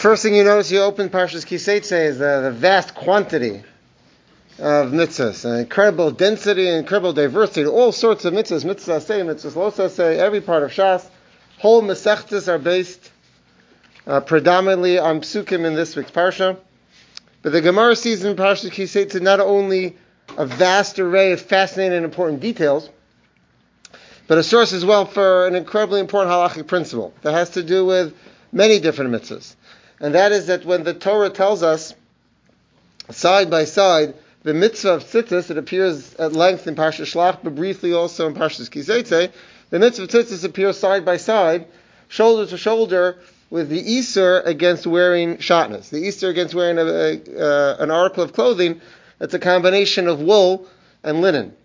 first thing you notice, you open Parshas Kiseitze, is the vast quantity of mitzvahs, an incredible density, incredible diversity, all sorts of mitzvahs, mitzvahs aseh, mitzvahs lo aseh, every part of Shas. Whole Masechtas are based predominantly on psukim in this week's Parsha. But the Gemara sees in Parshas Kiseitze not only a vast array of fascinating and important details, but a source as well for an incredibly important halachic principle that has to do with many different mitzvahs. And that is that when the Torah tells us, side by side, the mitzvah of tzitzis, it appears at length in Parshas Shlach, but briefly also in Parshas Kiseitze, the mitzvah of tzitzis appears side by side, shoulder to shoulder, with the Isur against wearing shatnez. The Isur against wearing an article of clothing that's a combination of wool and linen.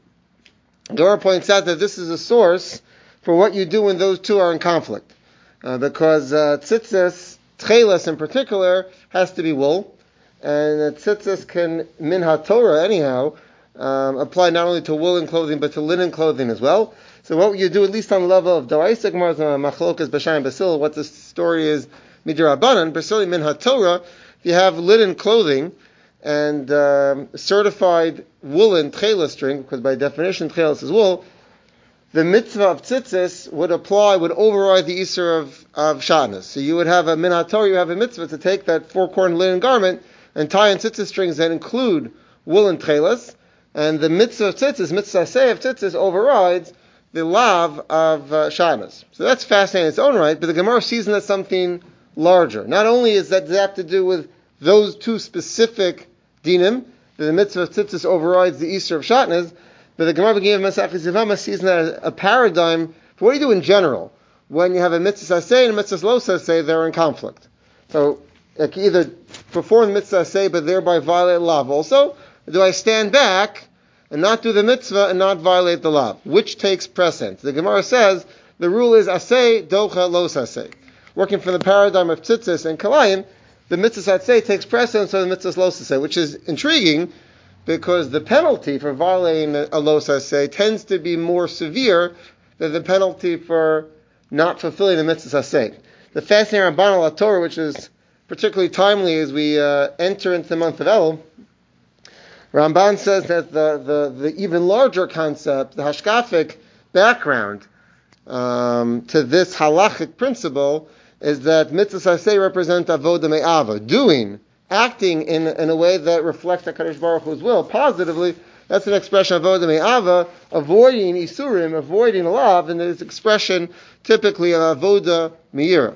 Dora points out that this is a source for what you do when those two are in conflict. Because tzitzis, tchelas in particular, has to be wool, and tzitzis can, min ha-Torah anyhow, apply not only to woolen clothing but to linen clothing as well. So what you do, at least on the level of D'oraisa Gemara, Machlokas, Bashai, and Basil, what the story is, Midrabanan, Basili min ha-Torah, if you have linen clothing and certified woolen tchelas string, because by definition tchelas is wool, the mitzvah of tzitzis would override the Isur of shatnez. So you would have a min ha-Torah, you have a mitzvah to take that four-cornered linen garment and tie in tzitzis strings that include woolen tchelas, and the mitzvah of tzitzis, mitzvah aseh of tzitzis, overrides the lav of shatnez. So that's fascinating in its own right, but the Gemara sees in that something larger. Not only does that have to do with those two specific dinim, that the mitzvah of tzitzis overrides the Isur of shatnez, but the Gemara gave Masechtas Yevama sees in that a paradigm for what do you do in general when you have a mitzvah aseh and a mitzvah lo aseh, they're in conflict. So I can either perform the mitzvah aseh but thereby violate lav also, or do I stand back and not do the mitzvah and not violate the law? Which takes precedence? The Gemara says the rule is aseh docha lo aseh. Working from the paradigm of tzitzis and kalayim, the mitzvah aseh takes precedence on the mitzvah lo aseh, which is intriguing because the penalty for violating a lo aseh tends to be more severe than the penalty for not fulfilling the mitzvah aseh. The fascinating Ramban al Torah, which is particularly timely as we enter into the month of Elul, Ramban says that the even larger concept, the hashkafic background to this halachic principle is that mitzvahs aseh represent avoda me'ava, acting in a way that reflects HaKadosh Baruch Hu's will positively. That's an expression of avoda me'ava, avoiding isurim, avoiding lav, and there's expression typically of avoda me'ira.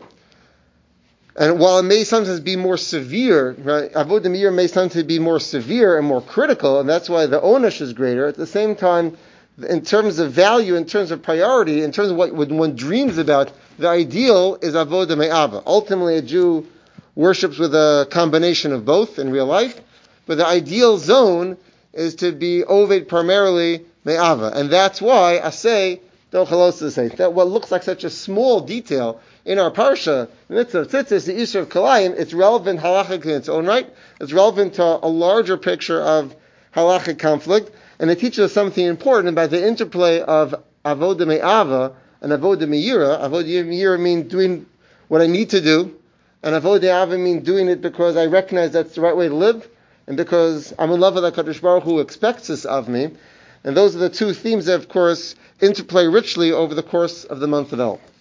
And while it may sometimes be more severe, right, avodah me'ira may sometimes be more severe and more critical, and that's why the onesh is greater. At the same time, in terms of value, in terms of priority, in terms of what one dreams about, the ideal is avodah me'ava. Ultimately, a Jew worships with a combination of both in real life, but the ideal zone is to be oved primarily me'ava, and that's why aseh dochalos aseh. That what looks like such a small detail in our parsha, the mitzvah of tzitzis, the Isur of kalayim, it's relevant halachically in its own right. It's relevant to a larger picture of halachic conflict, and it teaches us something important about the interplay of avodah me'ava and avodah me'ira. Avodah me'ira means doing what I need to do, and avodah me'ava means doing it because I recognize that's the right way to live, and because I'm in love with HaKadosh Baruch Hu, who expects this of me. And those are the two themes that, of course, interplay richly over the course of the month of El.